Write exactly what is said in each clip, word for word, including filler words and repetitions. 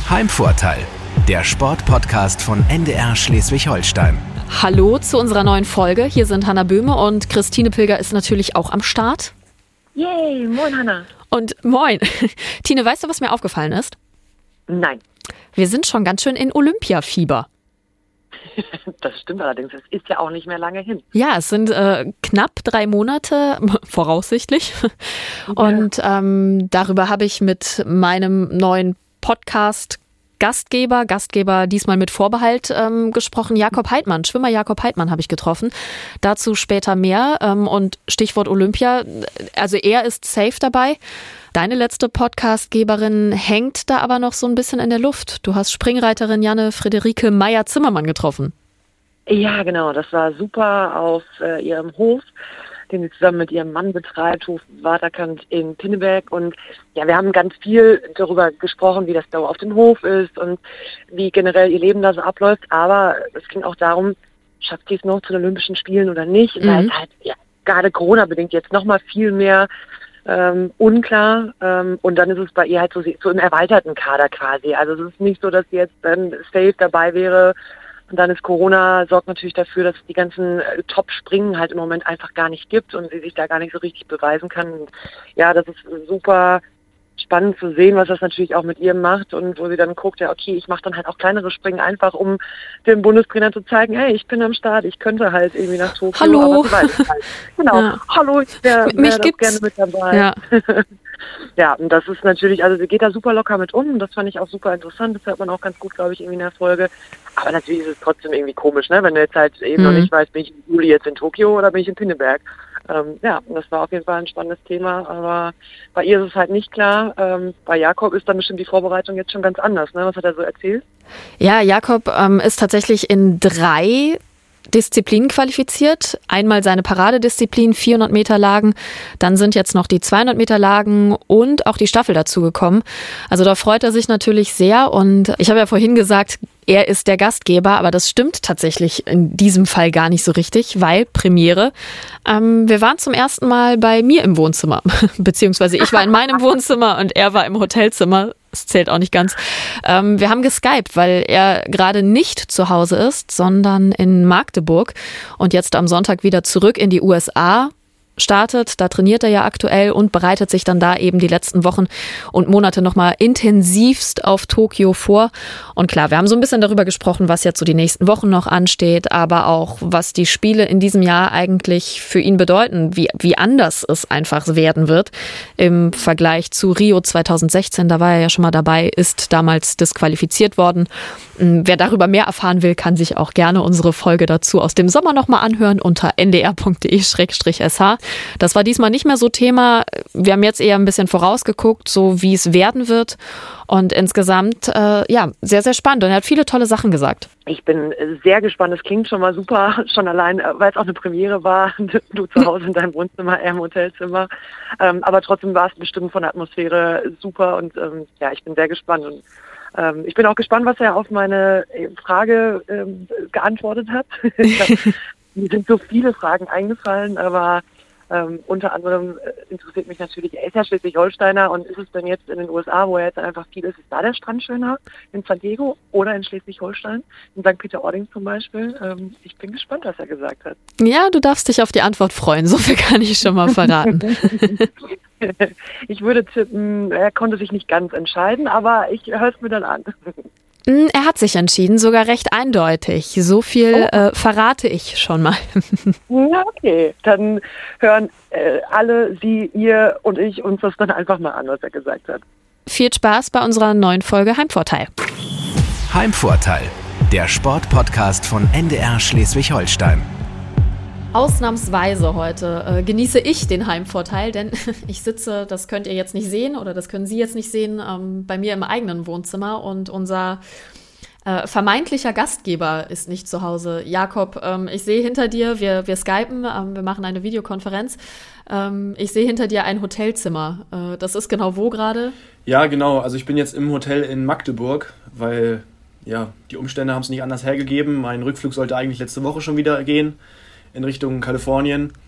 Heimvorteil, der Sportpodcast von N D R Schleswig-Holstein. Hallo zu unserer neuen Folge. Hier sind Hanna Böhme und Christine Pilger ist natürlich auch am Start. Yay, moin Hanna. Und moin. Tine, weißt du, was mir aufgefallen ist? Nein. Wir sind schon ganz schön in Olympiafieber. Das stimmt allerdings, es ist ja auch nicht mehr lange hin. Ja, es sind äh, knapp drei Monate, voraussichtlich. Und ähm, darüber habe ich mit meinem neuen Podcast Gastgeber, Gastgeber diesmal mit Vorbehalt ähm, gesprochen, Jakob Heidmann, Schwimmer Jakob Heidmann habe ich getroffen. Dazu später mehr ähm, und Stichwort Olympia, also er ist safe dabei. Deine letzte Podcastgeberin hängt da aber noch so ein bisschen in der Luft. Du hast Springreiterin Janne Friederike Meyer-Zimmermann getroffen. Ja, genau, das war super auf äh, ihrem Hof, den sie zusammen mit ihrem Mann betreibt, Hof Waterkant in Pinneberg. Und ja, wir haben ganz viel darüber gesprochen, wie das da auf dem Hof ist und wie generell ihr Leben da so abläuft. Aber es ging auch darum, schafft sie es noch zu den Olympischen Spielen oder nicht? Mhm. Weil es halt ja, gerade Corona-bedingt jetzt noch mal viel mehr ähm, unklar. Ähm, und dann ist es bei ihr halt so, so im erweiterten Kader quasi. Also es ist nicht so, dass sie jetzt dann safe dabei wäre. Und dann ist Corona, sorgt natürlich dafür, dass es die ganzen äh, Top-Springen halt im Moment einfach gar nicht gibt und sie sich da gar nicht so richtig beweisen kann. Und ja, das ist super spannend zu sehen, was das natürlich auch mit ihr macht und wo sie dann guckt, ja okay, ich mache dann halt auch kleinere Springen einfach, um dem Bundestrainer zu zeigen, hey, ich bin am Start, ich könnte halt irgendwie nach Tokio. Hallo. Aber sie weiß es halt. Genau, ja. Hallo, ich wäre wär doch gerne mit dabei. Ja. Ja, und das ist natürlich, also sie geht da super locker mit um und das fand ich auch super interessant, das hört man auch ganz gut, glaube ich, irgendwie in der Folge. Aber natürlich ist es trotzdem irgendwie komisch, ne, wenn du jetzt halt eben mhm. noch nicht weißt, bin ich im Juli jetzt in Tokio oder bin ich in Pinneberg. Ähm, ja, das war auf jeden Fall ein spannendes Thema, aber bei ihr ist es halt nicht klar. Ähm, bei Jakob ist dann bestimmt die Vorbereitung jetzt schon ganz anders, ne? Was hat er so erzählt? Ja, Jakob ähm, ist tatsächlich in drei Disziplinen qualifiziert. Einmal seine Paradedisziplin, vierhundert Meter Lagen, dann sind jetzt noch die zweihundert Meter Lagen und auch die Staffel dazugekommen. Also da freut er sich natürlich sehr und ich habe ja vorhin gesagt, er ist der Gastgeber, aber das stimmt tatsächlich in diesem Fall gar nicht so richtig, weil Premiere, ähm, wir waren zum ersten Mal bei mir im Wohnzimmer, beziehungsweise ich war in meinem Wohnzimmer und er war im Hotelzimmer. Das zählt auch nicht ganz. Ähm, wir haben geskypt, weil er gerade nicht zu Hause ist, sondern in Magdeburg und jetzt am Sonntag wieder zurück in die U S A startet. Da trainiert er ja aktuell und bereitet sich dann da eben die letzten Wochen und Monate nochmal intensivst auf Tokio vor. Und klar, wir haben so ein bisschen darüber gesprochen, was jetzt so die nächsten Wochen noch ansteht, aber auch, was die Spiele in diesem Jahr eigentlich für ihn bedeuten, wie, wie anders es einfach werden wird im Vergleich zu Rio zweitausendsechzehn. Da war er ja schon mal dabei, ist damals disqualifiziert worden. Wer darüber mehr erfahren will, kann sich auch gerne unsere Folge dazu aus dem Sommer nochmal anhören unter n d r punkt d e slash s h. Das war diesmal nicht mehr so Thema. Wir haben jetzt eher ein bisschen vorausgeguckt, so wie es werden wird. Und insgesamt, äh, ja, sehr, sehr spannend. Und er hat viele tolle Sachen gesagt. Ich bin sehr gespannt. Das klingt schon mal super, schon allein, weil es auch eine Premiere war. Du zu Hause in deinem Wohnzimmer, er im Hotelzimmer. Ähm, aber trotzdem war es bestimmt von der Atmosphäre super. Und ähm, ja, ich bin sehr gespannt. Und ähm, ich bin auch gespannt, was er auf meine Frage ähm, geantwortet hat. Mir sind so viele Fragen eingefallen, aber Ähm, unter anderem äh, interessiert mich natürlich, er ist ja Schleswig-Holsteiner und ist es denn jetzt in den U S A, wo er jetzt einfach viel ist, ist da der Strand schöner? In San Diego oder in Schleswig-Holstein? In Sankt Peter-Ording zum Beispiel? Ähm, ich bin gespannt, was er gesagt hat. Ja, du darfst dich auf die Antwort freuen, so viel kann ich schon mal verraten. Ich würde tippen, er konnte sich nicht ganz entscheiden, aber ich höre es mir dann an. Er hat sich entschieden, sogar recht eindeutig. So viel oh. äh, verrate ich schon mal. Ja, okay. Dann hören äh, alle, Sie, ihr und ich uns das dann einfach mal an, was er gesagt hat. Viel Spaß bei unserer neuen Folge Heimvorteil. Heimvorteil, der Sportpodcast von N D R Schleswig-Holstein. Ausnahmsweise heute äh, genieße ich den Heimvorteil, denn ich sitze, das könnt ihr jetzt nicht sehen oder das können Sie jetzt nicht sehen, ähm, bei mir im eigenen Wohnzimmer und unser äh, vermeintlicher Gastgeber ist nicht zu Hause. Jakob, ähm, ich sehe hinter dir, wir, wir skypen, ähm, wir machen eine Videokonferenz. Ähm, ich sehe hinter dir ein Hotelzimmer. Äh, das ist genau wo gerade? Ja, genau. Also ich bin jetzt im Hotel in Magdeburg, weil ja die Umstände haben es nicht anders hergegeben. Mein Rückflug sollte eigentlich letzte Woche schon wieder gehen in Richtung Kalifornien.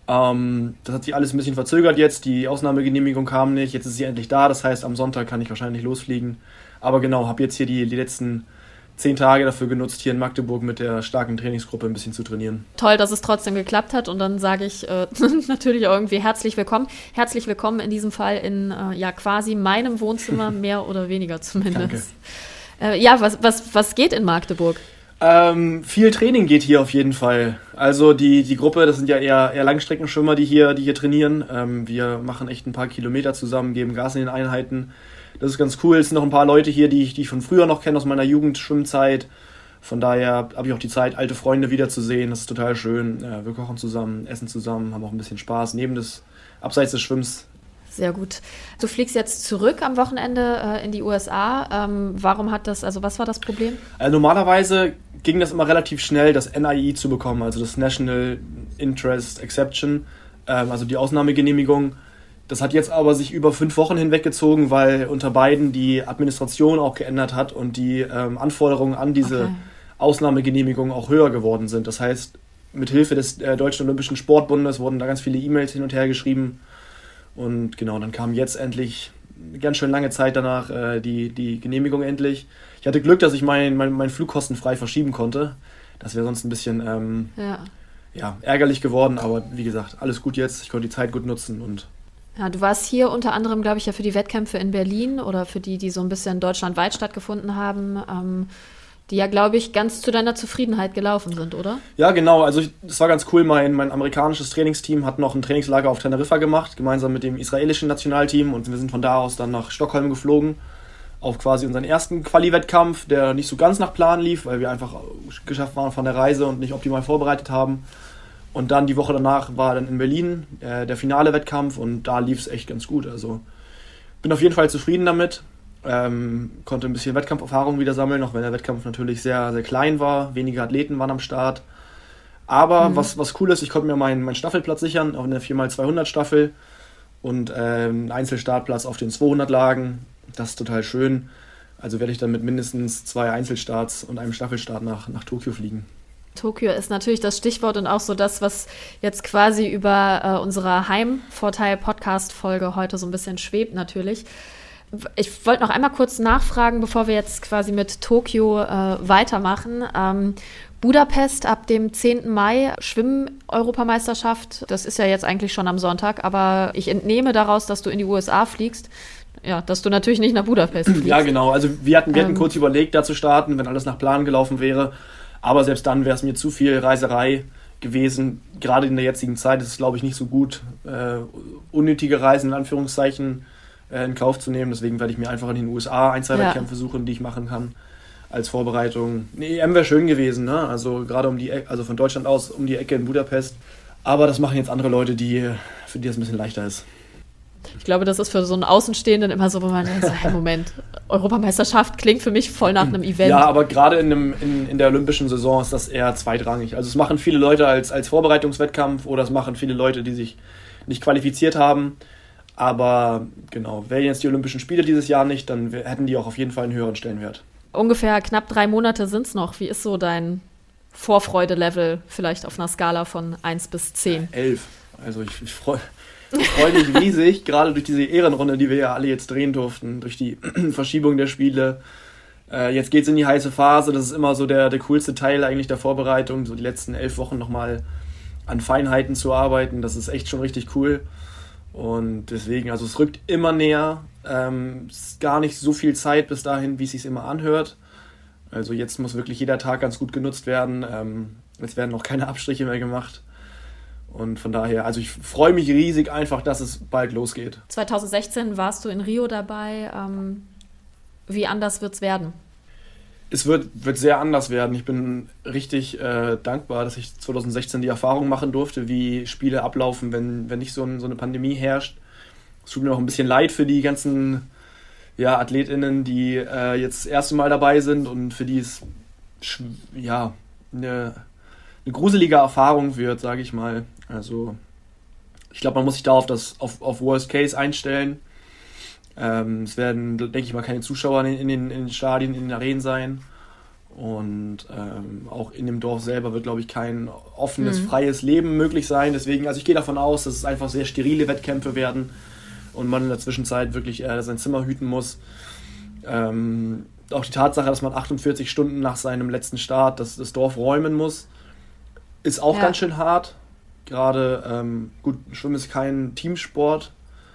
Ähm, das hat sich alles ein bisschen verzögert jetzt, die Ausnahmegenehmigung kam nicht, jetzt ist sie endlich da, das heißt, am Sonntag kann ich wahrscheinlich losfliegen. Aber genau, habe jetzt hier die, die letzten zehn Tage dafür genutzt, hier in Magdeburg mit der starken Trainingsgruppe ein bisschen zu trainieren. Toll, dass es trotzdem geklappt hat und dann sage ich äh, natürlich auch irgendwie herzlich willkommen. Herzlich willkommen in diesem Fall in äh, ja quasi meinem Wohnzimmer, mehr oder weniger zumindest. Danke. Äh, ja, was, was, was geht in Magdeburg? Ähm, viel Training geht hier auf jeden Fall. Also die, die Gruppe, das sind ja eher, eher Langstreckenschwimmer, die hier, die hier trainieren. Ähm, wir machen echt ein paar Kilometer zusammen, geben Gas in den Einheiten. Das ist ganz cool. Es sind noch ein paar Leute hier, die ich, die ich von früher noch kenne, aus meiner Jugendschwimmzeit. Von daher habe ich auch die Zeit, alte Freunde wiederzusehen. Das ist total schön. Ja, wir kochen zusammen, essen zusammen, haben auch ein bisschen Spaß neben des, abseits des Schwimmens. Sehr gut. Du fliegst jetzt zurück am Wochenende äh, in die U S A. Ähm, warum hat das, also was war das Problem? Also normalerweise ging das immer relativ schnell, das N I E zu bekommen, also das National Interest Exception, ähm, also die Ausnahmegenehmigung. Das hat jetzt aber sich über fünf Wochen hinweggezogen, weil unter beiden die Administration auch geändert hat und die ähm, Anforderungen an diese okay. Ausnahmegenehmigung auch höher geworden sind. Das heißt, mit Hilfe des äh, Deutschen Olympischen Sportbundes wurden da ganz viele E-Mails hin und her geschrieben. Und genau, dann kam jetzt endlich, ganz schön lange Zeit danach, äh, die, die Genehmigung endlich. Ich hatte Glück, dass ich meinen mein, mein Flug kostenfrei verschieben konnte. Das wäre sonst ein bisschen ähm, ja. Ja, ärgerlich geworden, aber wie gesagt, alles gut jetzt. Ich konnte die Zeit gut nutzen. Und ja, du warst hier unter anderem, glaube ich, ja für die Wettkämpfe in Berlin oder für die, die so ein bisschen deutschlandweit stattgefunden haben, ähm, die ja, glaube ich, ganz zu deiner Zufriedenheit gelaufen sind, oder? Ja, genau. Also es war ganz cool. Mein, mein amerikanisches Trainingsteam hat noch ein Trainingslager auf Teneriffa gemacht, gemeinsam mit dem israelischen Nationalteam. Und wir sind von da aus dann nach Stockholm geflogen, auf quasi unseren ersten Quali-Wettkampf, der nicht so ganz nach Plan lief, weil wir einfach geschafft waren von der Reise und nicht optimal vorbereitet haben. Und dann die Woche danach war dann in Berlin äh, der finale Wettkampf und da lief es echt ganz gut. Also bin auf jeden Fall zufrieden damit. Ähm, konnte ein bisschen Wettkampferfahrung wieder sammeln, auch wenn der Wettkampf natürlich sehr, sehr klein war. Wenige Athleten waren am Start. Aber mhm. was, was cool ist, ich konnte mir meinen, meinen Staffelplatz sichern auf einer vier mal zweihundert Staffel und ähm, einen Einzelstartplatz auf den zweihundert Lagen. Das ist total schön. Also werde ich dann mit mindestens zwei Einzelstarts und einem Staffelstart nach, nach Tokio fliegen. Tokio ist natürlich das Stichwort und auch so das, was jetzt quasi über äh, unsere Heimvorteil-Podcast-Folge heute so ein bisschen schwebt natürlich. Ich wollte noch einmal kurz nachfragen, bevor wir jetzt quasi mit Tokio äh, weitermachen. Ähm, Budapest ab dem zehnten Mai, Schwimm-Europameisterschaft. Das ist ja jetzt eigentlich schon am Sonntag, aber ich entnehme daraus, dass du in die U S A fliegst. Ja, dass du natürlich nicht nach Budapest fliegst. Ja, genau. Also wir hatten, wir hatten ähm, kurz überlegt, da zu starten, wenn alles nach Plan gelaufen wäre. Aber selbst dann wäre es mir zu viel Reiserei gewesen. Gerade in der jetzigen Zeit ist es, glaube ich, nicht so gut, äh, unnötige Reisen in Anführungszeichen äh, in Kauf zu nehmen. Deswegen werde ich mir einfach in den U S A ein, zwei ja. Wettkämpfe suchen, die ich machen kann als Vorbereitung. Eine E M wäre schön gewesen, ne? Also gerade um die Ecke, also von Deutschland aus um die Ecke in Budapest. Aber das machen jetzt andere Leute, die, für die das ein bisschen leichter ist. Ich glaube, das ist für so einen Außenstehenden immer so, wo man denkt, hey, Moment, Europameisterschaft klingt für mich voll nach einem Event. Ja, aber gerade in, einem, in, in der olympischen Saison ist das eher zweitrangig. Also es machen viele Leute als, als Vorbereitungswettkampf oder es machen viele Leute, die sich nicht qualifiziert haben. Aber genau, wären jetzt die Olympischen Spiele dieses Jahr nicht, dann hätten die auch auf jeden Fall einen höheren Stellenwert. Ungefähr knapp drei Monate sind es noch. Wie ist so dein Vorfreude-Level vielleicht auf einer Skala von eins bis zehn? Ja, elf. Also ich, ich freue Ich freue mich riesig, gerade durch diese Ehrenrunde, die wir ja alle jetzt drehen durften, durch die Verschiebung der Spiele. Äh, jetzt geht's in die heiße Phase, das ist immer so der, der coolste Teil eigentlich der Vorbereitung, so die letzten elf Wochen nochmal an Feinheiten zu arbeiten, das ist echt schon richtig cool. Und deswegen, also es rückt immer näher, ähm, es ist gar nicht so viel Zeit bis dahin, wie es sich immer anhört. Also jetzt muss wirklich jeder Tag ganz gut genutzt werden, ähm, es werden noch keine Abstriche mehr gemacht. Und von daher, also ich freue mich riesig einfach, dass es bald losgeht. zwanzig sechzehn warst du in Rio dabei. Ähm, wie anders wird es werden? Es wird, wird sehr anders werden. Ich bin richtig äh, dankbar, dass ich zwanzig sechzehn die Erfahrung machen durfte, wie Spiele ablaufen, wenn, wenn nicht so, ein, so eine Pandemie herrscht. Es tut mir auch ein bisschen leid für die ganzen ja, AthletInnen, die äh, jetzt das erste Mal dabei sind und für die es ja, eine, eine gruselige Erfahrung wird, sage ich mal. Also ich glaube, man muss sich da auf, das, auf, auf Worst Case einstellen. Ähm, es werden, denke ich mal, keine Zuschauer in, in, den, in den Stadien, in den Arenen sein. Und ähm, auch in dem Dorf selber wird, glaube ich, kein offenes, Mhm. freies Leben möglich sein. Deswegen, also ich gehe davon aus, dass es einfach sehr sterile Wettkämpfe werden und man in der Zwischenzeit wirklich äh, sein Zimmer hüten muss. Ähm, auch die Tatsache, dass man achtundvierzig Stunden nach seinem letzten Start das, das Dorf räumen muss, ist auch Ja. ganz schön hart. Gerade, ähm, gut, Schwimmen ist kein Teamsport,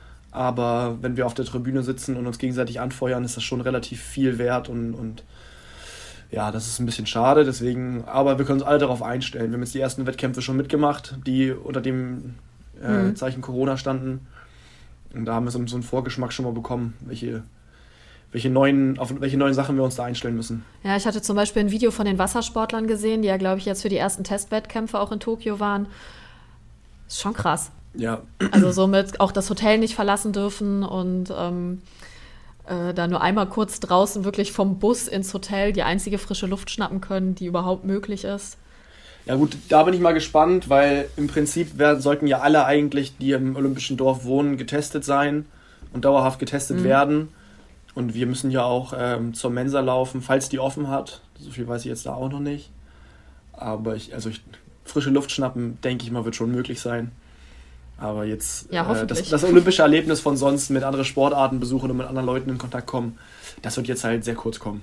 aber wenn wir auf der Tribüne sitzen und uns gegenseitig anfeuern, ist das schon relativ viel wert und, und ja, das ist ein bisschen schade, deswegen, aber wir können uns alle darauf einstellen. Wir haben jetzt die ersten Wettkämpfe schon mitgemacht, die unter dem äh, Mhm. Zeichen Corona standen. Und da haben wir so, so einen Vorgeschmack schon mal bekommen, welche, welche, neuen, auf welche neuen Sachen wir uns da einstellen müssen. Ja, ich hatte zum Beispiel ein Video von den Wassersportlern gesehen, die ja, glaube ich, jetzt für die ersten Testwettkämpfe auch in Tokio waren. Ist schon krass. Ja, Also somit auch das Hotel nicht verlassen dürfen und ähm, äh, da nur einmal kurz draußen wirklich vom Bus ins Hotel die einzige frische Luft schnappen können, die überhaupt möglich ist. ja gut, da bin ich mal gespannt, weil im Prinzip werden, sollten ja alle eigentlich, die im Olympischen Dorf wohnen, getestet sein und dauerhaft getestet Mhm. werden. Und wir müssen ja auch ähm, zur Mensa laufen, falls die offen hat. So viel weiß ich jetzt da auch noch nicht. Aber ich, also ich, frische Luft schnappen, denke ich mal, wird schon möglich sein. Aber jetzt Ja, äh, hoffentlich. das, das olympische Erlebnis von sonst mit anderen Sportarten besuchen und mit anderen Leuten in Kontakt kommen, das wird jetzt halt sehr kurz kommen.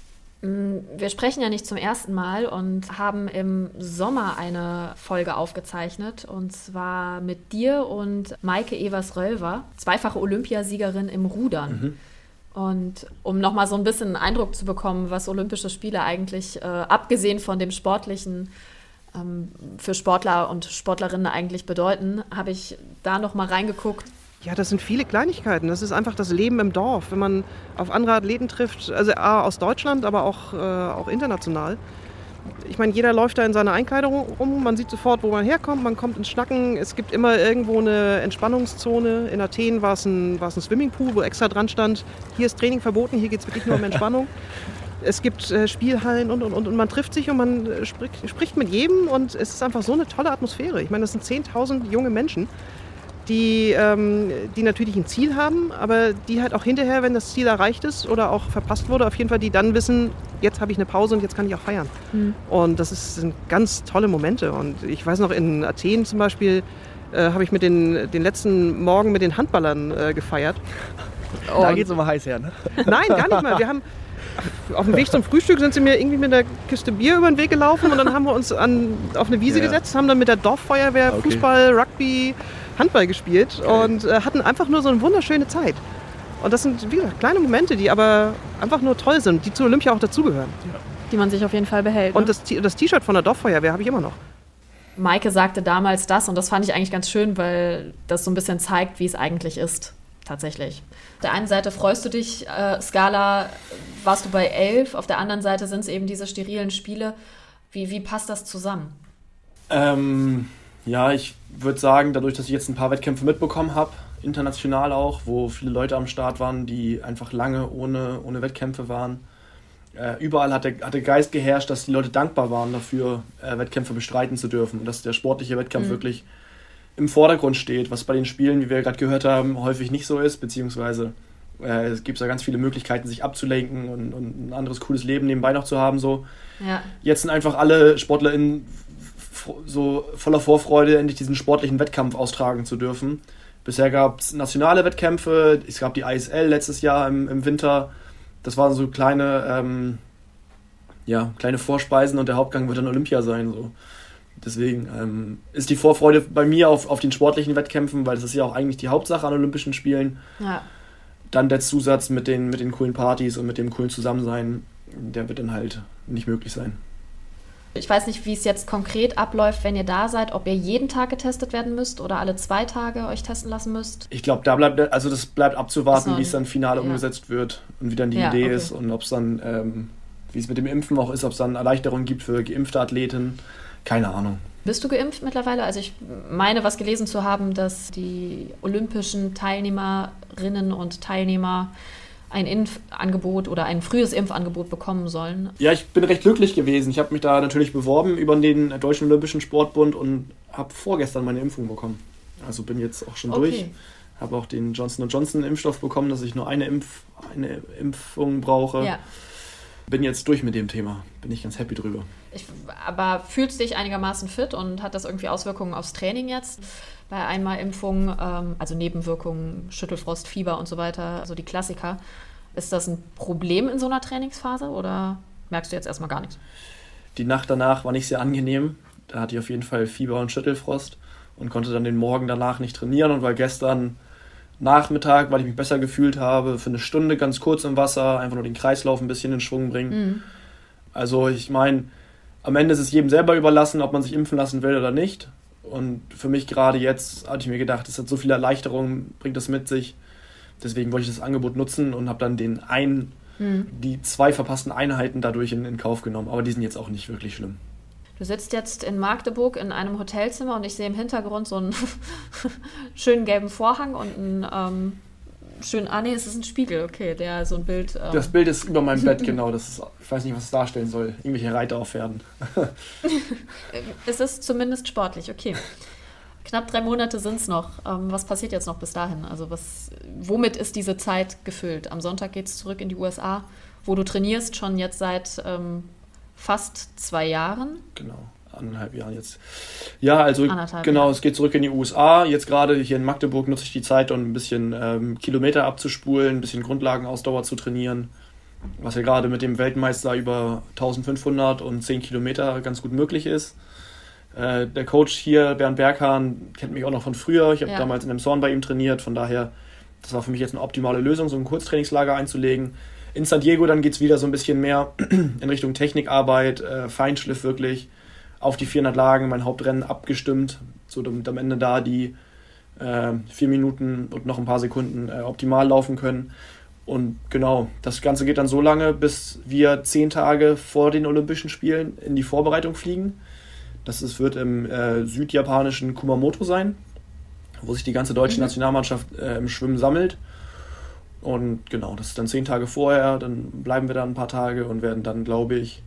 Wir sprechen ja nicht zum ersten Mal und haben im Sommer eine Folge aufgezeichnet, und zwar mit dir und Maike Evers-Rölver, zweifache Olympiasiegerin im Rudern. Mhm. Und um nochmal so ein bisschen einen Eindruck zu bekommen, was Olympische Spiele eigentlich, äh, abgesehen von dem Sportlichen, ähm, für Sportler und Sportlerinnen eigentlich bedeuten, habe ich da nochmal reingeguckt. Ja, das sind viele Kleinigkeiten. Das ist einfach das Leben im Dorf. Wenn man auf andere Athleten trifft, also A, aus Deutschland, aber auch, äh, auch international. Ich meine, jeder läuft da in seiner Einkleidung rum. Man sieht sofort, wo man herkommt. Man kommt ins Schnacken. Es gibt immer irgendwo eine Entspannungszone. In Athen war es ein, war es ein Swimmingpool, wo extra dran stand, hier ist Training verboten, hier geht es wirklich nur um Entspannung. Es gibt äh, Spielhallen und, und, und, und man trifft sich und man äh, spricht, spricht mit jedem. Und es ist einfach so eine tolle Atmosphäre. Ich meine, das sind zehntausend junge Menschen, die, ähm, die natürlich ein Ziel haben, aber die halt auch hinterher, wenn das Ziel erreicht ist oder auch verpasst wurde, auf jeden Fall die dann wissen, jetzt habe ich eine Pause und jetzt kann ich auch feiern. Mhm. Und das ist, sind ganz tolle Momente. Und ich weiß noch, in Athen zum Beispiel äh, habe ich mit den, den letzten Morgen mit den Handballern äh, gefeiert. Da Und- geht's immer heiß her, ne? Nein, gar nicht mal. Wir haben auf dem Weg zum Frühstück sind sie mir irgendwie mit einer Kiste Bier über den Weg gelaufen und dann haben wir uns an, auf eine Wiese Ja. gesetzt, haben dann mit der Dorffeuerwehr Okay. Fußball, Rugby, Handball gespielt und äh, hatten einfach nur so eine wunderschöne Zeit. Und das sind, wie gesagt, kleine Momente, die aber einfach nur toll sind, die zu Olympia auch dazugehören. Die man sich auf jeden Fall behält. Und ne? das, T- das T-Shirt von der Dorffeuerwehr habe ich immer noch. Maike sagte damals das, und das fand ich eigentlich ganz schön, weil das so ein bisschen zeigt, wie es eigentlich ist, tatsächlich. Auf der einen Seite freust du dich, äh, Skala, warst du bei elf, auf der anderen Seite sind es eben diese sterilen Spiele. Wie, wie passt das zusammen? Ähm, ja, ich würde sagen, dadurch, dass ich jetzt ein paar Wettkämpfe mitbekommen habe, international auch, wo viele Leute am Start waren, die einfach lange ohne, ohne Wettkämpfe waren, äh, überall hat der, hat der Geist geherrscht, dass die Leute dankbar waren dafür, äh, Wettkämpfe bestreiten zu dürfen und dass der sportliche Wettkampf Mhm. wirklich im Vordergrund steht, was bei den Spielen, wie wir gerade gehört haben, häufig nicht so ist, beziehungsweise äh, es gibt ja ganz viele Möglichkeiten, sich abzulenken und, und ein anderes cooles Leben nebenbei noch zu haben. So. Ja. Jetzt sind einfach alle SportlerInnen f- so voller Vorfreude, endlich diesen sportlichen Wettkampf austragen zu dürfen. Bisher gab es nationale Wettkämpfe, es gab die I S L letztes Jahr im, im Winter. Das waren so kleine, ähm, ja, kleine Vorspeisen und der Hauptgang wird dann Olympia sein. So. Deswegen ähm, ist die Vorfreude bei mir auf, auf den sportlichen Wettkämpfen, weil das ist ja auch eigentlich die Hauptsache an Olympischen Spielen. Ja. Dann der Zusatz mit den, mit den coolen Partys und mit dem coolen Zusammensein, der wird dann halt nicht möglich sein. Ich weiß nicht, wie es jetzt konkret abläuft, wenn ihr da seid, ob ihr jeden Tag getestet werden müsst oder alle zwei Tage euch testen lassen müsst. Ich glaube, da bleibt, also das bleibt abzuwarten, Ist noch wie es dann final ja. umgesetzt wird und wie dann die Ja, Idee okay. ist und ob es dann, ähm, wie es mit dem Impfen auch ist, ob es dann Erleichterungen gibt für geimpfte Athleten. Keine Ahnung. Bist du geimpft mittlerweile? Also ich meine, was gelesen zu haben, dass die olympischen Teilnehmerinnen und Teilnehmer ein Impfangebot oder ein frühes Impfangebot bekommen sollen. Ja, ich bin recht glücklich gewesen. Ich habe mich da natürlich beworben über den Deutschen Olympischen Sportbund und habe vorgestern meine Impfung bekommen. Also bin jetzt auch schon Okay. durch. Habe auch den Johnson und Johnson Impfstoff bekommen, dass ich nur eine, Impf, eine Impfung brauche. Ja. bin jetzt durch mit dem Thema. Bin ich ganz happy drüber. Ich, aber fühlst du dich einigermaßen fit und hat das irgendwie Auswirkungen aufs Training jetzt? Bei Einmalimpfung, ähm, also Nebenwirkungen, Schüttelfrost, Fieber und so weiter, also die Klassiker. Ist das ein Problem in so einer Trainingsphase oder merkst du jetzt erstmal gar nichts? Die Nacht danach war nicht sehr angenehm. Da hatte ich auf jeden Fall Fieber und Schüttelfrost und konnte dann den Morgen danach nicht trainieren und war gestern Nachmittag, weil ich mich besser gefühlt habe, für eine Stunde ganz kurz im Wasser, einfach nur den Kreislauf ein bisschen in Schwung bringen. Mhm. Also ich meine, am Ende ist es jedem selber überlassen, ob man sich impfen lassen will oder nicht. Und für mich gerade jetzt hatte ich mir gedacht, es hat so viele Erleichterungen, bringt das mit sich. Deswegen wollte ich das Angebot nutzen und habe dann den einen, hm. die zwei verpassten Einheiten dadurch in, in Kauf genommen. Aber die sind jetzt auch nicht wirklich schlimm. Du sitzt jetzt in Magdeburg in einem Hotelzimmer und ich sehe im Hintergrund so einen schönen gelben Vorhang und einen ähm, schönen, ah nee, es ist ein Spiegel, okay, der so ein Bild... Ähm das Bild ist über meinem Bett, genau. Das ist, ich weiß nicht, was es darstellen soll. Irgendwelche Reiter auf Pferden. Es ist zumindest sportlich, okay. Knapp drei Monate sind es noch. Ähm, was passiert jetzt noch bis dahin? Also was, womit ist diese Zeit gefüllt? Am Sonntag geht es zurück in die U S A, wo du trainierst, schon jetzt seit ähm, fast zwei Jahren. Genau, anderthalb Jahren jetzt. Ja, also anderthalb genau, Jahre. Es geht zurück in die U S A. Jetzt gerade hier in Magdeburg nutze ich die Zeit, um ein bisschen ähm, Kilometer abzuspulen, ein bisschen Grundlagenausdauer zu trainieren, was ja gerade mit dem Weltmeister über eintausendfünfhundert und zehn Kilometer ganz gut möglich ist. Äh, der Coach hier, Bernd Berghahn, kennt mich auch noch von früher. Ich habe ja. damals in einem Zorn bei ihm trainiert. Von daher, das war für mich jetzt eine optimale Lösung, so ein Kurztrainingslager einzulegen. In San Diego dann geht es wieder so ein bisschen mehr in Richtung Technikarbeit, äh, Feinschliff wirklich, auf die vierhundert Lagen, mein Hauptrennen abgestimmt, so damit am Ende da die äh, vier Minuten und noch ein paar Sekunden äh, optimal laufen können. Und genau, das Ganze geht dann so lange, bis wir zehn Tage vor den Olympischen Spielen in die Vorbereitung fliegen. Das ist, wird im äh, südjapanischen Kumamoto sein, wo sich die ganze deutsche mhm. Nationalmannschaft äh, im Schwimmen sammelt. Und genau, das ist dann zehn Tage vorher, dann bleiben wir da ein paar Tage und werden dann, glaube ich,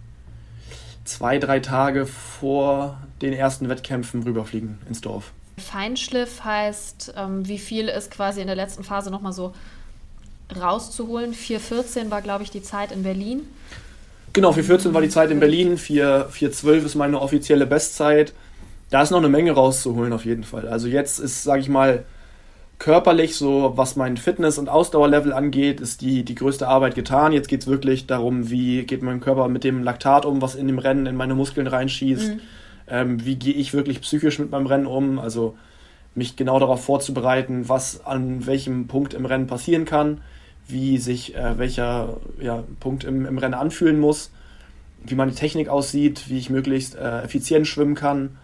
zwei, drei Tage vor den ersten Wettkämpfen rüberfliegen ins Dorf. Feinschliff heißt, ähm, wie viel ist quasi in der letzten Phase nochmal so rauszuholen? vier vierzehn war, glaube ich, die Zeit in Berlin. Genau, vier vierzehn war die Zeit in Berlin, vier zwölf ist meine offizielle Bestzeit. Da ist noch eine Menge rauszuholen auf jeden Fall. Also jetzt ist, sage ich mal, körperlich, so was mein Fitness- und Ausdauerlevel angeht, ist die, die größte Arbeit getan. Jetzt geht es wirklich darum, wie geht mein Körper mit dem Laktat um, was in dem Rennen in meine Muskeln reinschießt. Mhm. Ähm, wie gehe ich wirklich psychisch mit meinem Rennen um? Also mich genau darauf vorzubereiten, was an welchem Punkt im Rennen passieren kann, wie sich äh, welcher ja, Punkt im, im Rennen anfühlen muss, wie meine Technik aussieht, wie ich möglichst äh, effizient schwimmen kann.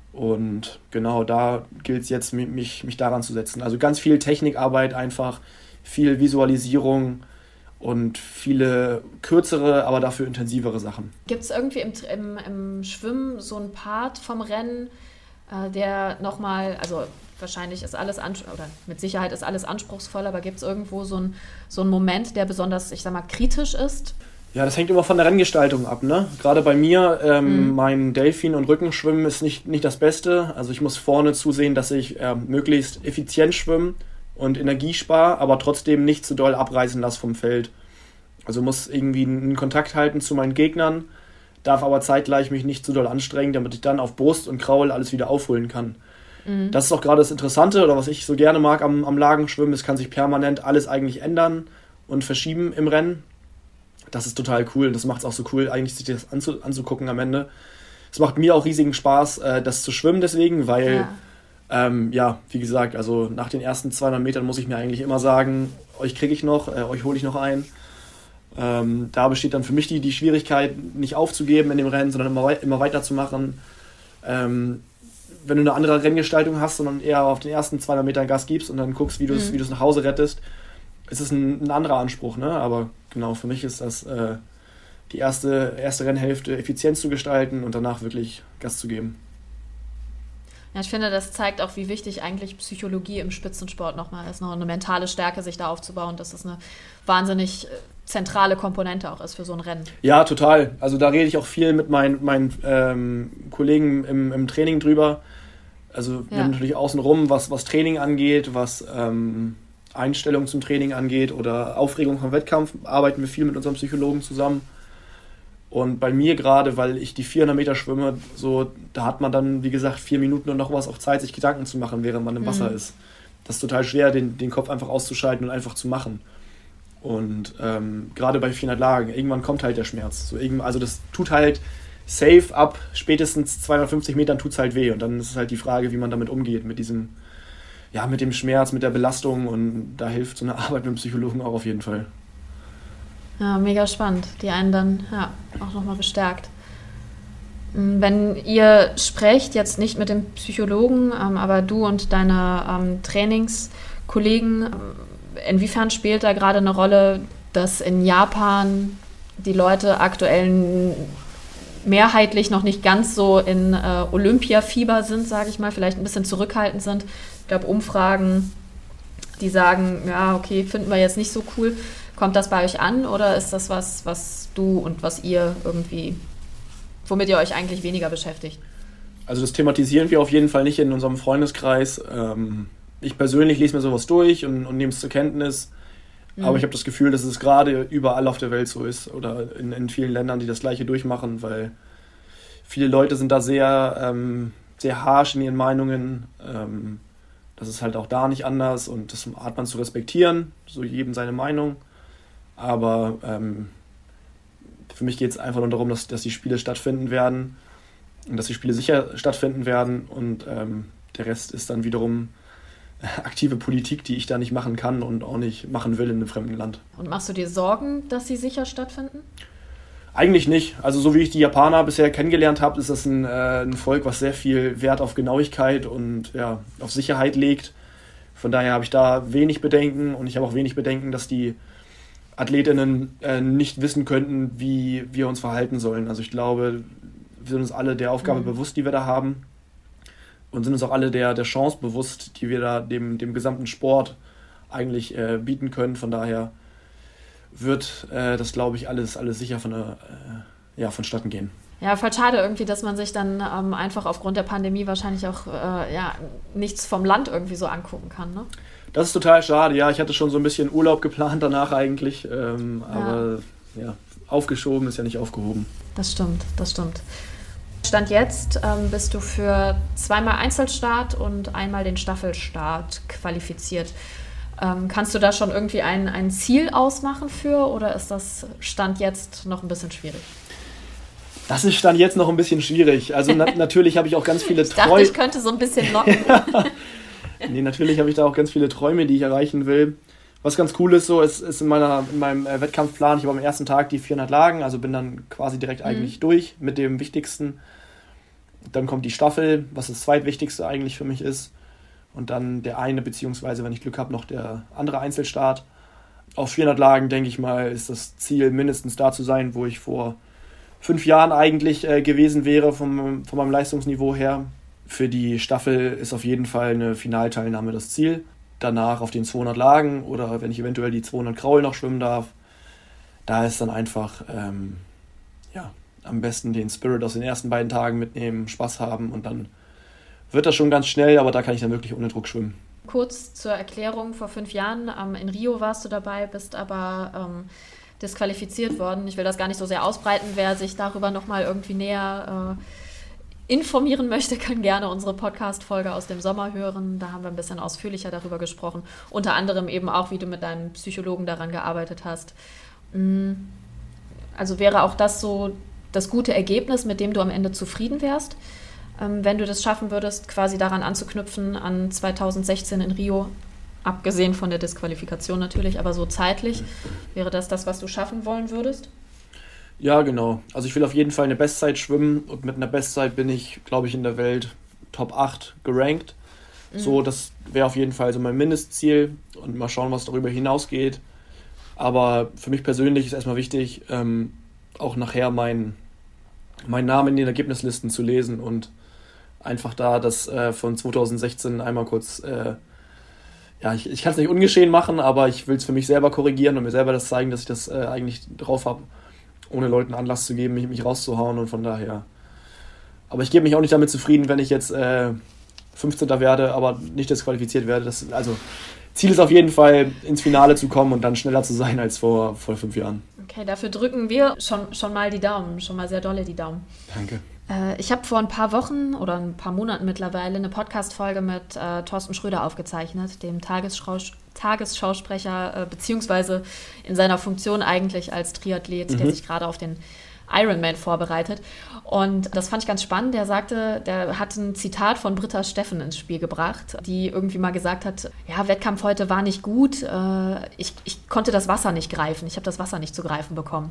Und genau da gilt es jetzt, mich, mich daran zu setzen. Also ganz viel Technikarbeit einfach, viel Visualisierung und viele kürzere, aber dafür intensivere Sachen. Gibt es irgendwie im, im, im Schwimmen so einen Part vom Rennen, äh, der nochmal, also wahrscheinlich ist alles, ans- oder mit Sicherheit ist alles anspruchsvoll, aber gibt es irgendwo so einen so einen Moment, der besonders, ich sag mal, kritisch ist? Ja, das hängt immer von der Renngestaltung ab, ne? Gerade bei mir, ähm, mhm. mein Delfin- und Rückenschwimmen ist nicht, nicht das Beste. Also ich muss vorne zusehen, dass ich äh, möglichst effizient schwimme und Energie spare, aber trotzdem nicht zu doll abreißen lasse vom Feld. Also muss irgendwie einen Kontakt halten zu meinen Gegnern, darf aber zeitgleich mich nicht zu doll anstrengen, damit ich dann auf Brust und Kraul alles wieder aufholen kann. Mhm. Das ist auch gerade das Interessante, oder was ich so gerne mag am, am Lagenschwimmen, es kann sich permanent alles eigentlich ändern und verschieben im Rennen. Das ist total cool und das macht es auch so cool, eigentlich sich das anzu, anzugucken am Ende. Es macht mir auch riesigen Spaß, äh, das zu schwimmen deswegen, weil, ja. Ähm, ja, wie gesagt, also nach den ersten zweihundert Metern muss ich mir eigentlich immer sagen, euch kriege ich noch, äh, euch hole ich noch ein. Ähm, da besteht dann für mich die, die Schwierigkeit, nicht aufzugeben in dem Rennen, sondern immer, immer weiterzumachen. Ähm, wenn du eine andere Renngestaltung hast, sondern eher auf den ersten zweihundert Metern Gas gibst und dann guckst, wie du es mhm. wie du es nach Hause rettest, ist es ein, ein anderer Anspruch, ne? Aber genau, für mich ist das äh, die erste, erste Rennhälfte effizient zu gestalten und danach wirklich Gas zu geben. Ja, ich finde, das zeigt auch, wie wichtig eigentlich Psychologie im Spitzensport nochmal ist, noch eine mentale Stärke sich da aufzubauen, dass das eine wahnsinnig zentrale Komponente auch ist für so ein Rennen. Ja, total. Also da rede ich auch viel mit meinen, meinen ähm, Kollegen im, im Training drüber. Also wir ja. haben natürlich außenrum, was, was Training angeht, was ähm, Einstellung zum Training angeht oder Aufregung vom Wettkampf, arbeiten wir viel mit unserem Psychologen zusammen. Und bei mir gerade, weil ich die vierhundert Meter schwimme, so, da hat man dann, wie gesagt, vier Minuten und noch was auch Zeit, sich Gedanken zu machen, während man im Wasser mhm. ist. Das ist total schwer, den, den Kopf einfach auszuschalten und einfach zu machen. Und ähm, gerade bei vierhundert Lagen, irgendwann kommt halt der Schmerz. So, also das tut halt safe ab spätestens zweihundertfünfzig Metern tut's halt weh. Und dann ist es halt die Frage, wie man damit umgeht, mit diesem, ja, mit dem Schmerz, mit der Belastung. Und da hilft so eine Arbeit mit einem Psychologen auch auf jeden Fall. Ja, mega spannend, die einen dann ja, auch nochmal bestärkt. Wenn ihr sprecht, jetzt nicht mit dem Psychologen, ähm, aber du und deine ähm, Trainingskollegen, ähm, inwiefern spielt da gerade eine Rolle, dass in Japan die Leute aktuell mehrheitlich noch nicht ganz so in äh, Olympiafieber sind, sage ich mal, vielleicht ein bisschen zurückhaltend sind? Ich glaube, Umfragen, die sagen, ja, okay, finden wir jetzt nicht so cool. Kommt das bei euch an oder ist das was, was du und was ihr irgendwie, womit ihr euch eigentlich weniger beschäftigt? Also das thematisieren wir auf jeden Fall nicht in unserem Freundeskreis. Ähm, ich persönlich lese mir sowas durch und, und nehme es zur Kenntnis. Mhm. Aber ich habe das Gefühl, dass es gerade überall auf der Welt so ist oder in, in vielen Ländern, die das Gleiche durchmachen, weil viele Leute sind da sehr, ähm, sehr harsch in ihren Meinungen. Ähm, das ist halt auch da nicht anders und das hat man zu respektieren, so jedem seine Meinung. Aber ähm, für mich geht es einfach nur darum, dass, dass die Spiele stattfinden werden und dass die Spiele sicher stattfinden werden und ähm, der Rest ist dann wiederum aktive Politik, die ich da nicht machen kann und auch nicht machen will in einem fremden Land. Und machst du dir Sorgen, dass sie sicher stattfinden? Eigentlich nicht. Also so wie ich die Japaner bisher kennengelernt habe, ist das ein, äh, ein Volk, was sehr viel Wert auf Genauigkeit und ja, auf Sicherheit legt. Von daher habe ich da wenig Bedenken und ich habe auch wenig Bedenken, dass die Athletinnen äh, nicht wissen könnten, wie wir uns verhalten sollen. Also ich glaube, wir sind uns alle der Aufgabe mhm. bewusst, die wir da haben und sind uns auch alle der, der Chance bewusst, die wir da dem, dem gesamten Sport eigentlich äh, bieten können. Von daher wird äh, das, glaube ich, alles, alles sicher von, der, äh, ja, vonstatten gehen. Ja, voll schade irgendwie, dass man sich dann ähm, einfach aufgrund der Pandemie wahrscheinlich auch äh, ja, nichts vom Land irgendwie so angucken kann, ne? Das ist total schade, ja. Ich hatte schon so ein bisschen Urlaub geplant danach eigentlich, ähm, ja. aber ja, aufgeschoben ist ja nicht aufgehoben. Das stimmt, das stimmt. Stand jetzt ähm, bist du für zweimal Einzelstart und einmal den Staffelstart qualifiziert. Ähm, kannst du da schon irgendwie ein, ein Ziel ausmachen für oder ist das Stand jetzt noch ein bisschen schwierig? Das ist Stand jetzt noch ein bisschen schwierig. Also na- natürlich habe ich auch ganz viele Träume. Ich dachte, ich könnte so ein bisschen locken. Nee, natürlich habe ich da auch ganz viele Träume, die ich erreichen will. Was ganz cool ist, so ist, ist in, meiner, in meinem äh, Wettkampfplan, ich habe am ersten Tag die vierhundert Lagen, also bin dann quasi direkt mhm. eigentlich durch mit dem Wichtigsten. Dann kommt die Staffel, was das zweitwichtigste eigentlich für mich ist. Und dann der eine, beziehungsweise, wenn ich Glück habe, noch der andere Einzelstart. Auf vierhundert Lagen, denke ich mal, ist das Ziel, mindestens da zu sein, wo ich vor fünf Jahren eigentlich äh, gewesen wäre, vom, von meinem Leistungsniveau her. Für die Staffel ist auf jeden Fall eine Finalteilnahme das Ziel. Danach auf den zweihundert Lagen oder wenn ich eventuell die zweihundert Kraul noch schwimmen darf, da ist dann einfach ähm, ja, am besten den Spirit aus den ersten beiden Tagen mitnehmen, Spaß haben und dann wird das schon ganz schnell, aber da kann ich dann wirklich ohne Druck schwimmen. Kurz zur Erklärung, vor fünf Jahren ähm, in Rio warst du dabei, bist aber ähm, disqualifiziert worden. Ich will das gar nicht so sehr ausbreiten, wer sich darüber nochmal irgendwie näher äh, informieren möchte, kann gerne unsere Podcast-Folge aus dem Sommer hören. Da haben wir ein bisschen ausführlicher darüber gesprochen. Unter anderem eben auch, wie du mit deinem Psychologen daran gearbeitet hast. Also wäre auch das so das gute Ergebnis, mit dem du am Ende zufrieden wärst, wenn du das schaffen würdest, quasi daran anzuknüpfen an zweitausendsechzehn in Rio, abgesehen von der Disqualifikation natürlich, aber so zeitlich, wäre das das, was du schaffen wollen würdest? Ja, genau. Also ich will auf jeden Fall eine Bestzeit schwimmen und mit einer Bestzeit bin ich, glaube ich, in der Welt Top acht gerankt. Mhm. So, das wäre auf jeden Fall so mein Mindestziel und mal schauen, was darüber hinausgeht. Aber für mich persönlich ist erstmal wichtig, ähm, auch nachher mein, meinen Namen in den Ergebnislisten zu lesen und einfach da das äh, von zweitausendsechzehn einmal kurz, äh, ja, ich, ich kann es nicht ungeschehen machen, aber ich will es für mich selber korrigieren und mir selber das zeigen, dass ich das äh, eigentlich drauf habe, ohne Leuten Anlass zu geben, mich, mich rauszuhauen und von daher. Aber ich gebe mich auch nicht damit zufrieden, wenn ich jetzt äh, fünfzehnter werde, aber nicht disqualifiziert werde. Das, also Ziel ist auf jeden Fall, ins Finale zu kommen und dann schneller zu sein als vor, vor fünf Jahren. Okay, dafür drücken wir schon, schon mal die Daumen, schon mal sehr dolle die Daumen. Danke. Äh, ich habe vor ein paar Wochen oder ein paar Monaten mittlerweile eine Podcast-Folge mit äh, Thorsten Schröder aufgezeichnet, dem Tagesschau- Tagesschausprecher, äh, beziehungsweise in seiner Funktion eigentlich als Triathlet, mhm. der sich gerade auf den Ironman vorbereitet. Und das fand ich ganz spannend. Der sagte, der hat ein Zitat von Britta Steffen ins Spiel gebracht, die irgendwie mal gesagt hat, ja, Wettkampf heute war nicht gut, äh, ich, ich konnte das Wasser nicht greifen, ich habe das Wasser nicht zu greifen bekommen.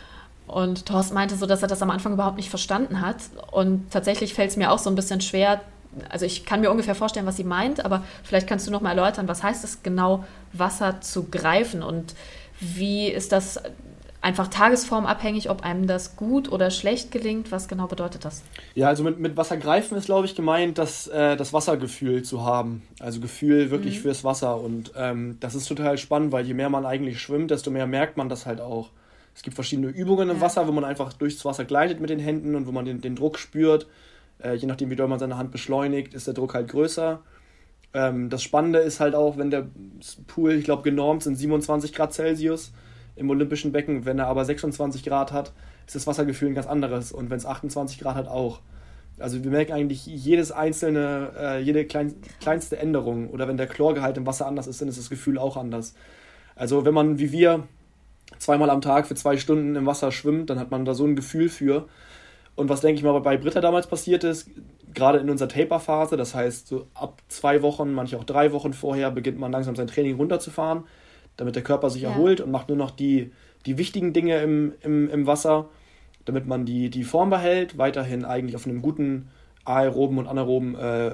Und Thorsten meinte so, dass er das am Anfang überhaupt nicht verstanden hat. Und tatsächlich fällt es mir auch so ein bisschen schwer, also ich kann mir ungefähr vorstellen, was sie meint, aber vielleicht kannst du noch mal erläutern, was heißt es genau, Wasser zu greifen und wie ist das einfach tagesformabhängig, ob einem das gut oder schlecht gelingt? Was genau bedeutet das? Ja, also mit, mit Wasser greifen ist, glaube ich, gemeint, das, äh, das Wassergefühl zu haben. Also Gefühl wirklich mhm. fürs Wasser. Und ähm, das ist total spannend, weil je mehr man eigentlich schwimmt, desto mehr merkt man das halt auch. Es gibt verschiedene Übungen im ja. Wasser, wo man einfach durchs Wasser gleitet mit den Händen und wo man den, den Druck spürt. Äh, je nachdem, wie doll man seine Hand beschleunigt, ist der Druck halt größer. Ähm, das Spannende ist halt auch, wenn der Pool, ich glaube, genormt sind siebenundzwanzig Grad Celsius im olympischen Becken. Wenn er aber sechsundzwanzig Grad hat, ist das Wassergefühl ein ganz anderes. Und wenn es achtundzwanzig Grad hat, auch. Also wir merken eigentlich jedes einzelne, äh, jede klein, kleinste Änderung. Oder wenn der Chlorgehalt im Wasser anders ist, dann ist das Gefühl auch anders. Also wenn man, wie wir, zweimal am Tag für zwei Stunden im Wasser schwimmt, dann hat man da so ein Gefühl für. Und was, denke ich mal, bei Britta damals passiert ist, gerade in unserer Taper-Phase, das heißt, so ab zwei Wochen, manche auch drei Wochen vorher, beginnt man langsam sein Training runterzufahren, damit der Körper sich ja. erholt und macht nur noch die, die wichtigen Dinge im, im, im Wasser, damit man die, die Form behält, weiterhin eigentlich auf einem guten aeroben und anaeroben äh,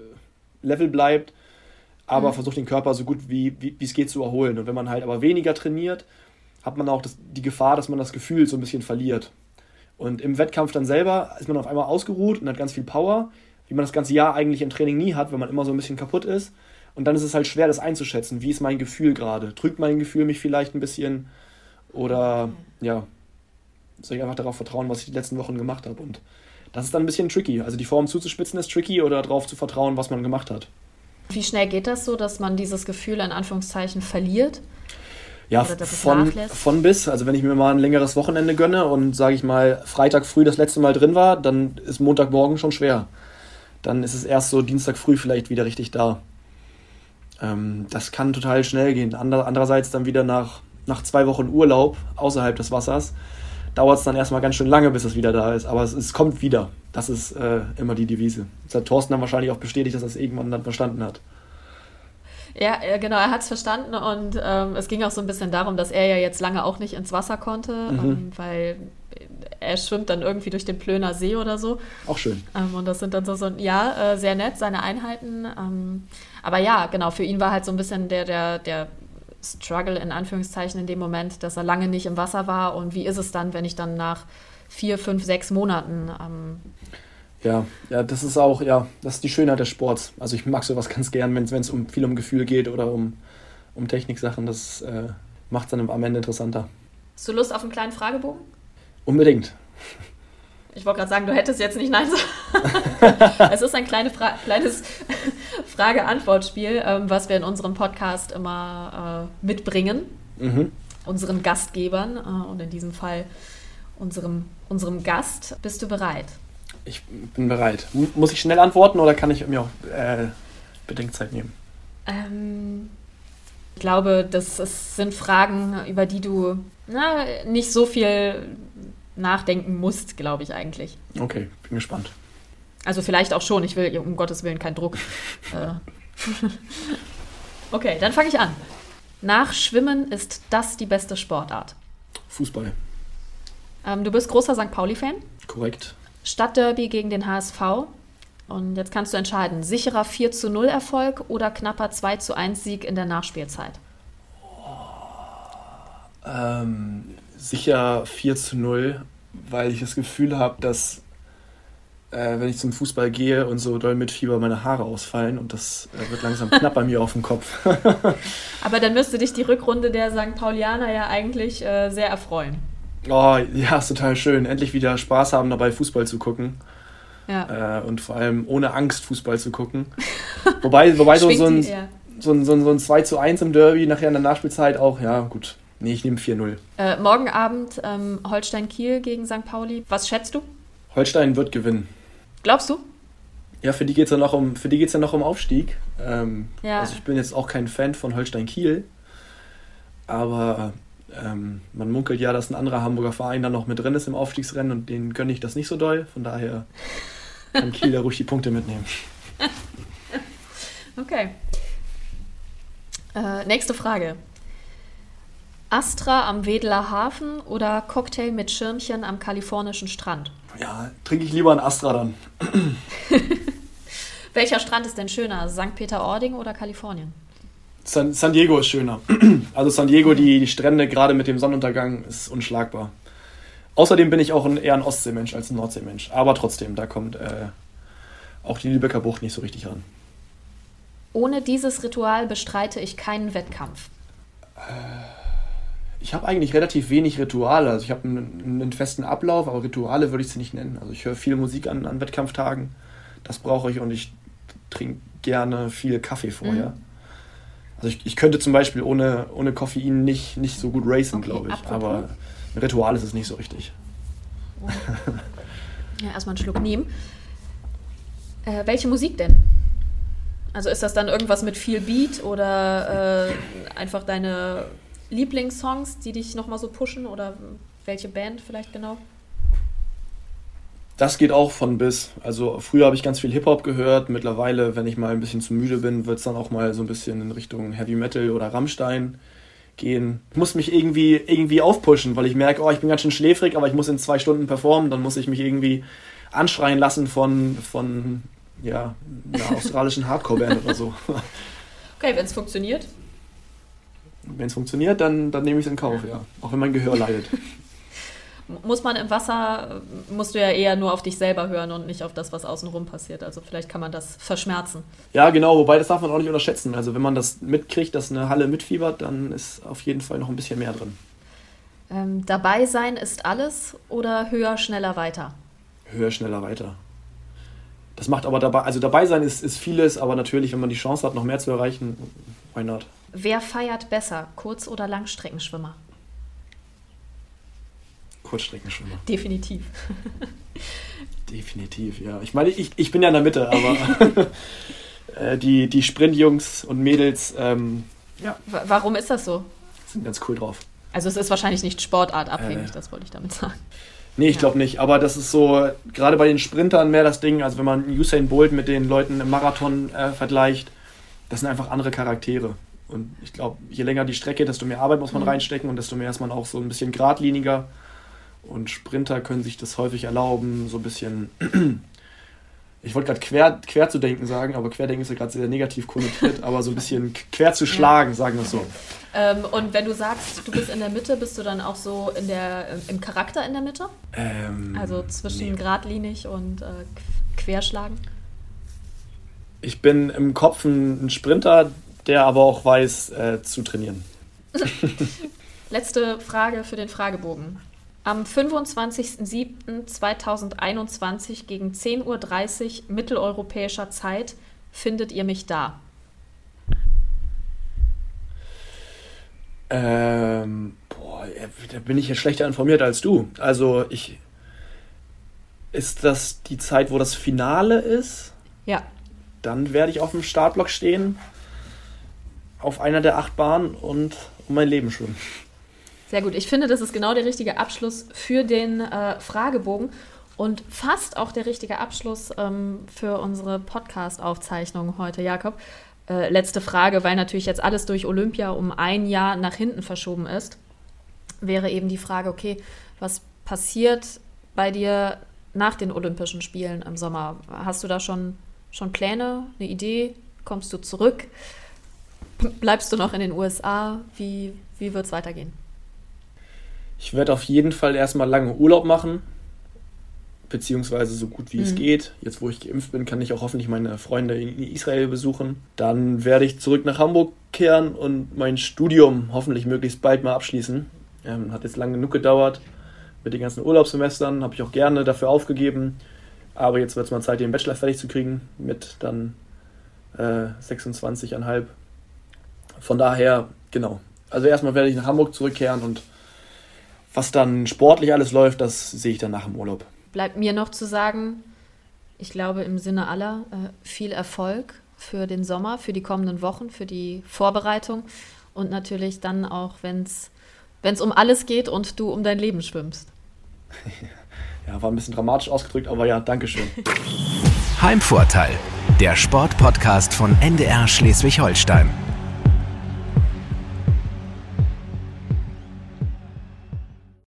Level bleibt, aber mhm. versucht den Körper so gut wie, wie, wie es geht zu erholen. Und wenn man halt aber weniger trainiert, hat man auch das, die Gefahr, dass man das Gefühl so ein bisschen verliert. Und im Wettkampf dann selber ist man auf einmal ausgeruht und hat ganz viel Power, wie man das ganze Jahr eigentlich im Training nie hat, wenn man immer so ein bisschen kaputt ist. Und dann ist es halt schwer, das einzuschätzen. Wie ist mein Gefühl gerade? Trügt mein Gefühl mich vielleicht ein bisschen? Oder, ja, soll ich einfach darauf vertrauen, was ich die letzten Wochen gemacht habe? Und das ist dann ein bisschen tricky. Also die Form zuzuspitzen ist tricky oder darauf zu vertrauen, was man gemacht hat. Wie schnell geht das so, dass man dieses Gefühl in Anführungszeichen verliert? Ja, von, von bis. Also wenn ich mir mal ein längeres Wochenende gönne und, sage ich mal, Freitag früh das letzte Mal drin war, dann ist Montagmorgen schon schwer. Dann ist es erst so Dienstag früh vielleicht wieder richtig da. Ähm, das kann total schnell gehen. Ander, andererseits dann wieder nach, nach zwei Wochen Urlaub außerhalb des Wassers dauert es dann erstmal ganz schön lange, bis es wieder da ist. Aber es, es kommt wieder. Das ist äh, immer die Devise. Das hat Thorsten dann wahrscheinlich auch bestätigt, dass er es irgendwann dann verstanden hat. Ja, genau, er hat es verstanden und ähm, es ging auch so ein bisschen darum, dass er ja jetzt lange auch nicht ins Wasser konnte, mhm. ähm, weil er schwimmt dann irgendwie durch den Plöner See oder so. Auch schön. Ähm, und das sind dann so, so ja, äh, sehr nett, seine Einheiten. Ähm, aber ja, genau, für ihn war halt so ein bisschen der, der, der Struggle in Anführungszeichen in dem Moment, dass er lange nicht im Wasser war und wie ist es dann, wenn ich dann nach vier, fünf, sechs Monaten ähm, Ja, ja, das ist auch, ja, das ist die Schönheit des Sports. Also ich mag sowas ganz gern, wenn es um viel um Gefühl geht oder um, um Techniksachen. Das äh, macht es dann am Ende interessanter. Hast du Lust auf einen kleinen Fragebogen? Unbedingt. Ich wollte gerade sagen, du hättest jetzt nicht Nein sagen. Es ist ein kleine Fra- kleines Frage-Antwort-Spiel, ähm, was wir in unserem Podcast immer äh, mitbringen. Mhm. Unseren Gastgebern äh, und in diesem Fall unserem, unserem Gast. Bist du bereit? Ich bin bereit. Muss ich schnell antworten oder kann ich mir auch äh, Bedenkzeit nehmen? Ähm, ich glaube, das ist, sind Fragen, über die du na, nicht so viel nachdenken musst, glaube ich eigentlich. Okay, bin gespannt. Also vielleicht auch schon. Ich will um Gottes Willen keinen Druck. Okay, dann fange ich an. Nach Schwimmen ist das die beste Sportart? Fußball. Ähm, du bist großer Sankt Pauli-Fan? Korrekt. Stadtderby gegen den H S V. Und jetzt kannst du entscheiden, sicherer vier zu null Erfolg oder knapper zwei zu eins Sieg in der Nachspielzeit? Oh, ähm, sicher vier zu null, weil ich das Gefühl habe, dass äh, wenn ich zum Fußball gehe und so doll mit Fieber meine Haare ausfallen und das äh, wird langsam knapp bei mir auf dem Kopf. Aber dann müsste dich die Rückrunde der Sankt Paulianer ja eigentlich äh, sehr erfreuen. Oh, ja, ist total schön. Endlich wieder Spaß haben, dabei Fußball zu gucken. Ja. Äh, und vor allem ohne Angst Fußball zu gucken. Wobei, wobei so, so, ein, die, ja. so, ein, so, ein, so ein zwei zu eins im Derby nachher in der Nachspielzeit auch, ja gut, Nee, ich nehme vier null. Äh, morgen Abend ähm, Holstein-Kiel gegen Sankt Pauli. Was schätzt du? Holstein wird gewinnen. Glaubst du? Ja, für die geht es ja noch um, für die geht's ja noch um Aufstieg. Ähm, Ja. Also ich bin jetzt auch kein Fan von Holstein-Kiel. Aber ähm, man munkelt ja, dass ein anderer Hamburger Verein da noch mit drin ist im Aufstiegsrennen und denen gönne ich das nicht so doll. Von daher kann Kiel da ruhig die Punkte mitnehmen. Okay. Äh, nächste Frage. Astra am Wedeler Hafen oder Cocktail mit Schirmchen am kalifornischen Strand? Ja, trinke ich lieber einen Astra dann. Welcher Strand ist denn schöner? Sankt Peter-Ording oder Kalifornien? San, San Diego ist schöner. Also San Diego, die, die Strände gerade mit dem Sonnenuntergang ist unschlagbar. Außerdem bin ich auch ein, eher ein Ostseemensch als ein Nordseemensch. Aber trotzdem, da kommt äh, auch die Lübecker Bucht nicht so richtig ran. Ohne dieses Ritual bestreite ich keinen Wettkampf. Ich habe eigentlich relativ wenig Rituale. Also ich habe einen, einen festen Ablauf, aber Rituale würde ich sie nicht nennen. Also ich höre viel Musik an, an Wettkampftagen. Das brauche ich und ich trinke gerne viel Kaffee vorher. Mhm. Also ich, ich könnte zum Beispiel ohne, ohne Koffein nicht, nicht so gut racen, okay, glaube ich. Apropos. Aber ein Ritual ist es nicht so richtig. Oh. Ja, erstmal einen Schluck nehmen. Äh, welche Musik denn? Also ist das dann irgendwas mit viel Beat oder äh, einfach deine Lieblingssongs, die dich nochmal so pushen? Oder welche Band vielleicht genau? Das geht auch von bis. Also früher habe ich ganz viel Hip-Hop gehört. Mittlerweile, wenn ich mal ein bisschen zu müde bin, wird es dann auch mal so ein bisschen in Richtung Heavy Metal oder Rammstein gehen. Ich muss mich irgendwie, irgendwie aufpushen, weil ich merke, oh, ich bin ganz schön schläfrig, aber ich muss in zwei Stunden performen. Dann muss ich mich irgendwie anschreien lassen von, von ja, einer australischen Hardcore-Band oder so. Okay, wenn es funktioniert? Wenn es funktioniert, dann, dann nehme ich es in Kauf, ja. Auch wenn mein Gehör leidet. Muss man im Wasser, musst du ja eher nur auf dich selber hören und nicht auf das, was außenrum passiert. Also vielleicht kann man das verschmerzen. Ja, genau, wobei das darf man auch nicht unterschätzen. Also wenn man das mitkriegt, dass eine Halle mitfiebert, dann ist auf jeden Fall noch ein bisschen mehr drin. Ähm, dabei sein ist alles oder höher, schneller, weiter? Höher, schneller, weiter. Das macht aber dabei, also dabei sein ist, ist vieles, aber natürlich, wenn man die Chance hat, noch mehr zu erreichen, why not? Wer feiert besser, Kurz- oder Langstreckenschwimmer? Kurzstreckenschwimmer. Definitiv. Definitiv, ja. Ich meine, ich, ich bin ja in der Mitte, aber äh, die, die Sprintjungs und Mädels, ähm, ja. W- warum ist das so? Sind ganz cool drauf. Also es ist wahrscheinlich nicht sportartabhängig, Äh. das wollte ich damit sagen. Nee, ich Ja. glaube nicht, aber das ist so, gerade bei den Sprintern mehr das Ding, also wenn man Usain Bolt mit den Leuten im Marathon äh, vergleicht, das sind einfach andere Charaktere. Und ich glaube, je länger die Strecke, desto mehr Arbeit muss man Mhm. reinstecken und desto mehr ist man auch so ein bisschen geradliniger. Und Sprinter können sich das häufig erlauben, so ein bisschen, ich wollte gerade quer, quer zu denken sagen, aber querdenken ist ja gerade sehr negativ konnotiert, aber so ein bisschen quer zu schlagen, sagen wir es so. Ähm, und wenn du sagst, du bist in der Mitte, bist du dann auch so in der, im Charakter in der Mitte? Ähm, Also zwischen nee. geradlinig und äh, qu- querschlagen? Ich bin im Kopf ein, ein Sprinter, der aber auch weiß, äh, zu trainieren. Letzte Frage für den Fragebogen. Am fünfundzwanzigsten siebten zweitausendeinundzwanzig gegen zehn Uhr dreißig mitteleuropäischer Zeit findet ihr mich da. Ähm, boah, da bin ich ja schlechter informiert als du. Also ich, ist das die Zeit, wo das Finale ist? Ja. Dann werde ich auf dem Startblock stehen, auf einer der acht Bahnen und um mein Leben schwimmen. Sehr gut. Ich finde, das ist genau der richtige Abschluss für den äh, Fragebogen und fast auch der richtige Abschluss ähm, für unsere Podcast-Aufzeichnung heute, Jakob. Äh, letzte Frage, weil natürlich jetzt alles durch Olympia um ein Jahr nach hinten verschoben ist, wäre eben die Frage, okay, was passiert bei dir nach den Olympischen Spielen im Sommer? Hast du da schon, schon Pläne, eine Idee? Kommst du zurück? Bleibst du noch in den U S A? Wie, wie wird es weitergehen? Ich werde auf jeden Fall erstmal lange Urlaub machen, beziehungsweise so gut wie mhm. es geht. Jetzt, wo ich geimpft bin, kann ich auch hoffentlich meine Freunde in Israel besuchen. Dann werde ich zurück nach Hamburg kehren und mein Studium hoffentlich möglichst bald mal abschließen. Ähm, hat jetzt lange genug gedauert mit den ganzen Urlaubssemestern, habe ich auch gerne dafür aufgegeben. Aber jetzt wird es mal Zeit, den Bachelor fertig zu kriegen mit dann äh, sechsundzwanzig Komma fünf. Von daher, genau, Also erstmal werde ich nach Hamburg zurückkehren und was dann sportlich alles läuft, das sehe ich dann nach dem Urlaub. Bleibt mir noch zu sagen, ich glaube im Sinne aller äh, viel Erfolg für den Sommer, für die kommenden Wochen, für die Vorbereitung und natürlich dann auch, wenn es wenn es um alles geht und du um dein Leben schwimmst. Ja, war ein bisschen dramatisch ausgedrückt, aber ja, Dankeschön. Heimvorteil, der Sportpodcast von N D R Schleswig-Holstein.